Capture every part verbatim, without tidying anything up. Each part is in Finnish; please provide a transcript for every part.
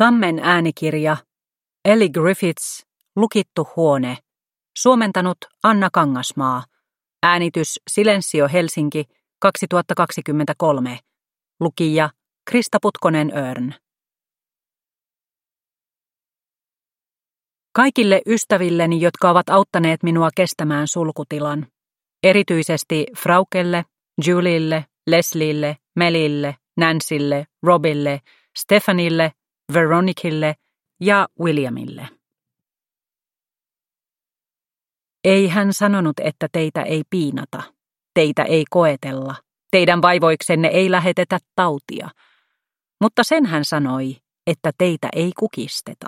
Tammen äänikirja, Elly Griffiths, Lukittu huone, suomentanut Anna Kangasmaa, äänitys Silensio Helsinki kaksituhattakaksikymmentäkolme, lukija Krista Putkonen-Örn. Kaikille ystävilleni, jotka ovat auttaneet minua kestämään sulkutilan, erityisesti Fraukelle, Julielle, Leslielle, Melille, Nancylle, Robille, Stefanille, Veronicille ja Williamille. Ei hän sanonut, että teitä ei piinata, teitä ei koetella, teidän vaivoiksenne ei lähetetä tautia, mutta sen hän sanoi, että teitä ei kukisteta.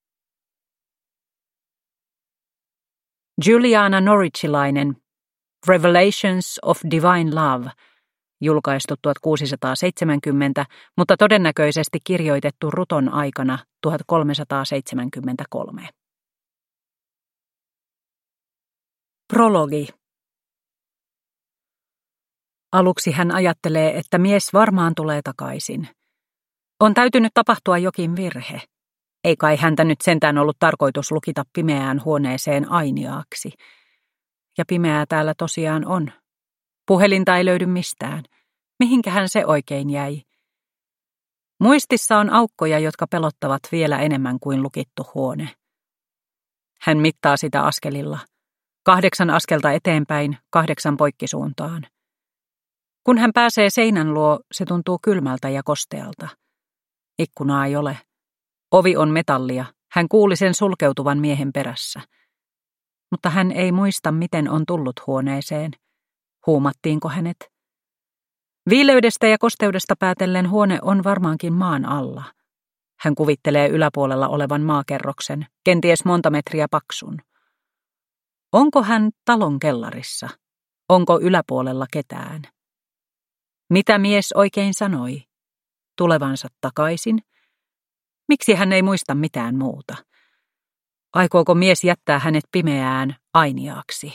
Juliana Norwichilainen, Revelations of Divine Love, julkaistu tuhatkuusisataaseitsemänkymmentä, mutta todennäköisesti kirjoitettu Ruton aikana tuhatkolmesataaseitsemänkymmentäkolme. Prologi. Aluksi hän ajattelee, että mies varmaan tulee takaisin. On täytynyt tapahtua jokin virhe. Ei kai häntä nyt sentään ollut tarkoitus lukita pimeään huoneeseen ainiaaksi. Ja pimeää täällä tosiaan on. Puhelinta ei löydy mistään. Mihinkähän se oikein jäi? Muistissa on aukkoja, jotka pelottavat vielä enemmän kuin lukittu huone. Hän mittaa sitä askelilla. Kahdeksan askelta eteenpäin, kahdeksan poikkisuuntaan. Kun hän pääsee seinän luo, se tuntuu kylmältä ja kostealta. Ikkunaa ei ole. Ovi on metallia. Hän kuuli sen sulkeutuvan miehen perässä. Mutta hän ei muista, miten on tullut huoneeseen. Huumattiinko hänet? Viileydestä ja kosteudesta päätellen huone on varmaankin maan alla. Hän kuvittelee yläpuolella olevan maakerroksen, kenties monta metriä paksun. Onko hän talon kellarissa? Onko yläpuolella ketään? Mitä mies oikein sanoi? Tulevansa takaisin? Miksi hän ei muista mitään muuta? Aikooko mies jättää hänet pimeään ainiaaksi?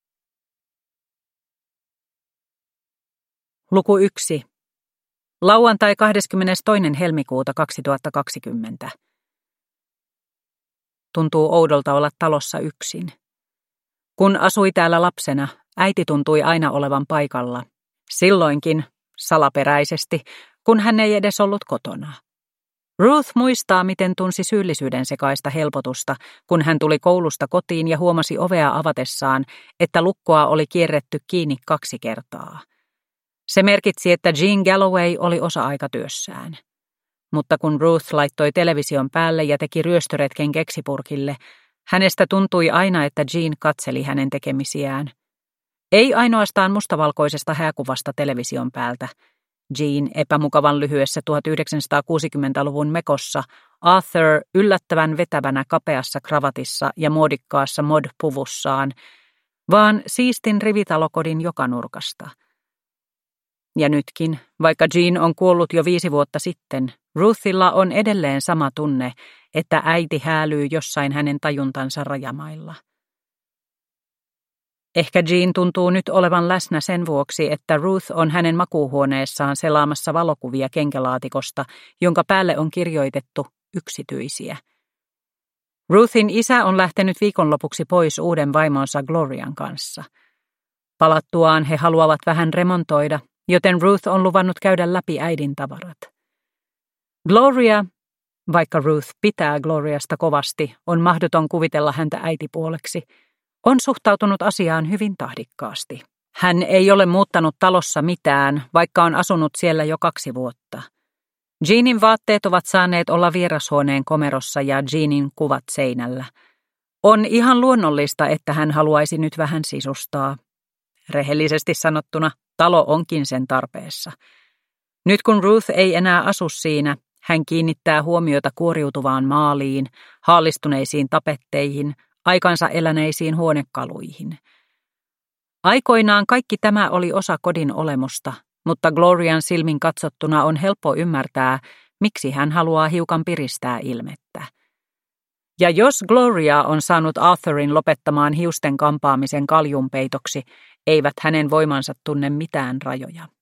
Luku yksi. Lauantai kahdeskymmenestoinen helmikuuta kaksituhattakaksikymmentä. Tuntuu oudolta olla talossa yksin. Kun asui täällä lapsena, äiti tuntui aina olevan paikalla. Silloinkin, salaperäisesti, kun hän ei edes ollut kotona. Ruth muistaa, miten tunsi syyllisyyden sekaista helpotusta, kun hän tuli koulusta kotiin ja huomasi ovea avatessaan, että lukkoa oli kierretty kiinni kaksi kertaa. Se merkitsi, että Jean Galloway oli osa-aikatyössään. Mutta kun Ruth laittoi television päälle ja teki ryöstöretken keksipurkille, hänestä tuntui aina, että Jean katseli hänen tekemisiään. Ei ainoastaan mustavalkoisesta hääkuvasta television päältä. Jean epämukavan lyhyessä tuhatyhdeksänsataakuusikymmentäluvun mekossa, Arthur yllättävän vetävänä kapeassa kravatissa ja muodikkaassa mod-puvussaan, vaan siistin rivitalokodin joka nurkasta. Ja nytkin, vaikka Jean on kuollut jo viisi vuotta sitten, Ruthilla on edelleen sama tunne, että äiti häälyy jossain hänen tajuntansa rajamailla. Ehkä Jean tuntuu nyt olevan läsnä sen vuoksi, että Ruth on hänen makuuhuoneessaan selaamassa valokuvia kenkälaatikosta, jonka päälle on kirjoitettu yksityisiä. Ruthin isä on lähtenyt viikonlopuksi pois uuden vaimonsa Glorian kanssa. Palattuaan he haluavat vähän remontoida, joten Ruth on luvannut käydä läpi äidin tavarat. Gloria, vaikka Ruth pitää Gloriasta kovasti, on mahdoton kuvitella häntä äitipuoleksi, on suhtautunut asiaan hyvin tahdikkaasti. Hän ei ole muuttanut talossa mitään, vaikka on asunut siellä jo kaksi vuotta. Jeanin vaatteet ovat saaneet olla vierashuoneen komerossa ja Jeanin kuvat seinällä. On ihan luonnollista, että hän haluaisi nyt vähän sisustaa. Rehellisesti sanottuna, talo onkin sen tarpeessa. Nyt kun Ruth ei enää asu siinä, hän kiinnittää huomiota kuoriutuvaan maaliin, haallistuneisiin tapetteihin, aikansa eläneisiin huonekaluihin. Aikoinaan kaikki tämä oli osa kodin olemusta, mutta Glorian silmin katsottuna on helppo ymmärtää, miksi hän haluaa hiukan piristää ilmettä. Ja jos Gloria on saanut Arthurin lopettamaan hiusten kampaamisen kaljunpeitoksi, eivät hänen voimansa tunne mitään rajoja.